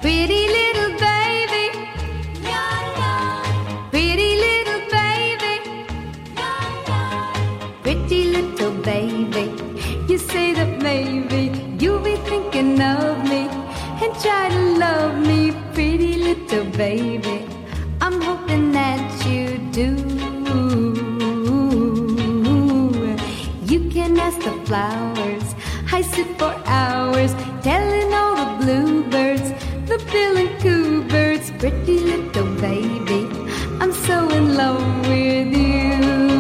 Pretty little baby, pretty little baby, pretty little baby. You say that maybe you'll be thinking of me and try to love me, pretty little baby. I'm hoping that you do. You can ask the flowers, I sit for hours telling all the bluebirds, the bill and coo birds, pretty little baby, I'm so in love with you.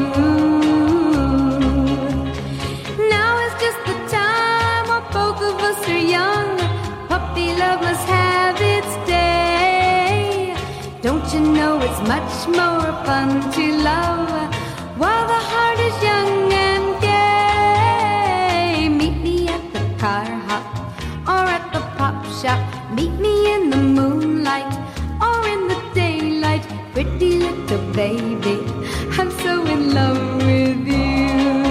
Now is just the time while both of us are young. Puppy love must have its day. Don't you know it's much more fun to love while the heart is young and gay? Meet me at the car hop or at the pop shop. Meet me in the moonlight or in the daylight, pretty little baby, I'm so in love with you.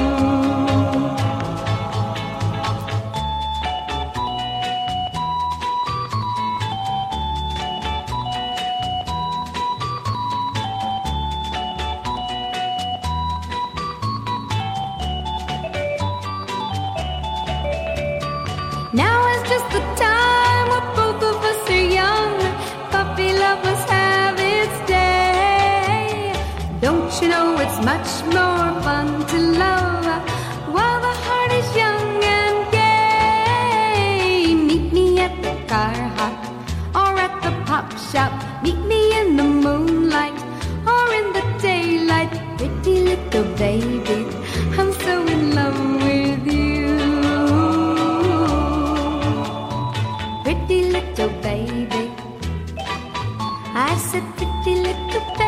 Now is just the time when both of us are young. Puppy love must have its day. Don't you know it's much more fun to love while the heart is young and gay? Meet me at the car hop or at the pop shop. Meet me in the moonlight or in the daylight, pretty little baby, I'm so in love with you. Pretty little baby, I said pretty little baby.